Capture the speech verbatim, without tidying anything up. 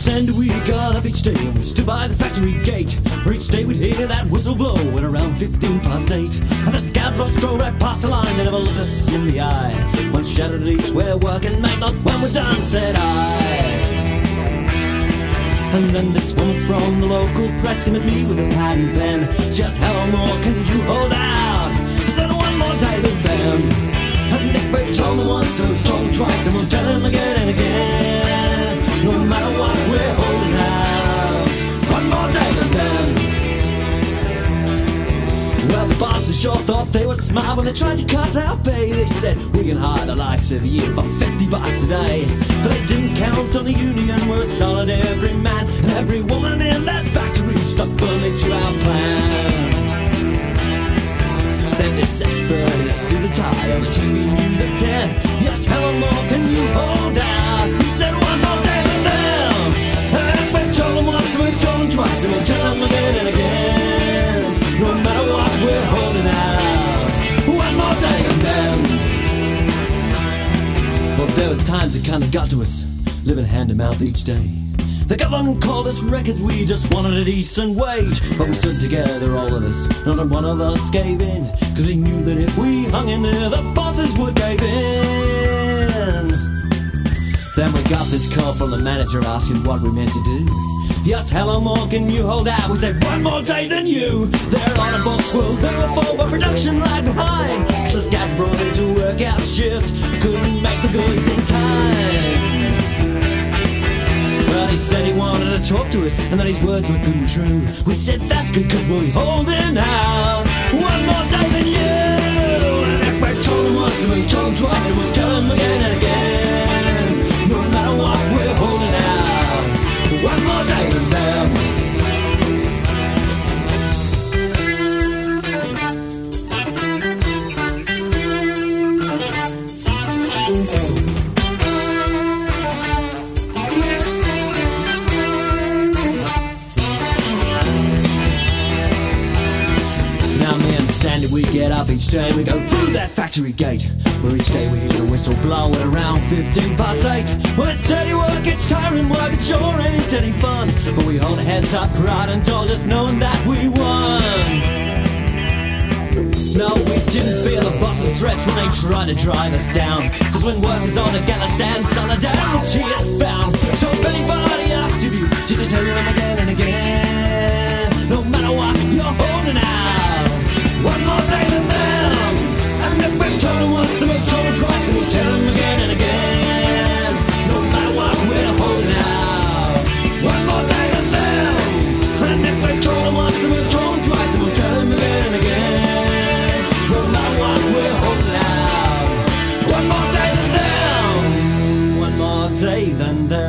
And we got up each day and we stood by the factory gate, where each day we'd hear that whistle blow at around fifteen past eight. And the scouts lost stroll right past the line, they never looked us in the eye. One shouted at each, we're working mate, not when we're done, said I. And then this woman from the local press came at me with a pad and pen. Just how long more can you hold out? I said one more day than them. And if we told them once and we told them twice, and we'll tell them again and again, no matter what we're holding out, one more day than them. Well, the bosses sure thought they were smart when they tried to cut our pay. They said, we can hire the likes of you for fifty bucks a day. But they didn't count on the union, we're solid every man and every woman in that factory stuck firmly to our plan. Then this expert in a suit and tie on the T V news at ten, yes, how long more can you hold out? He said, one more day than them. And if we told them once, we told them twice, and we'll tell them again and again, no matter what we're holding out, one more day than them. Well, there was times it kinda got to us, living hand to mouth each day. The government called us wreckers, we just wanted a decent wage. But we stood together, all of us, not one of us gave in, cause we knew that if we hung in there, the bosses would cave in. Then we got this call from the manager asking what we meant to do. He asked, how long more can you hold out? We said, one more day than you. They're on a box, well, they were full, but production lagged behind, cause the scouts brought in to work out shifts, couldn't make the goods in time. Well, he said he wanted to talk to us, and that his words were good and true. We said, that's good, cause we'll be holding out one more day than you. And if we told him once, and we told him twice, and we'll tell him again and again, no matter what, we're holding out one more day than them. We get up each day and we go through that factory gate, where each day we hear the whistle blow at around fifteen past eight. Well, it's dirty work, it's tiring work, it sure ain't any fun, but we hold our heads up, proud and tall, just knowing that we won. No, we didn't fear the boss's threats when they tried to drive us down, cause when workers all together stand, solidarity is found. So if anybody asks of you, just to tell them again and again, no matter what, you're holding out one more day than them. And if we told them once, then we'll told them twice, and we'll tell them again and again, no matter what, we're holding out one more day than them. And if we told them once, then we'll told them twice, and we'll tell them again and again, no matter what, we're holding out one more day than them. One more day than them.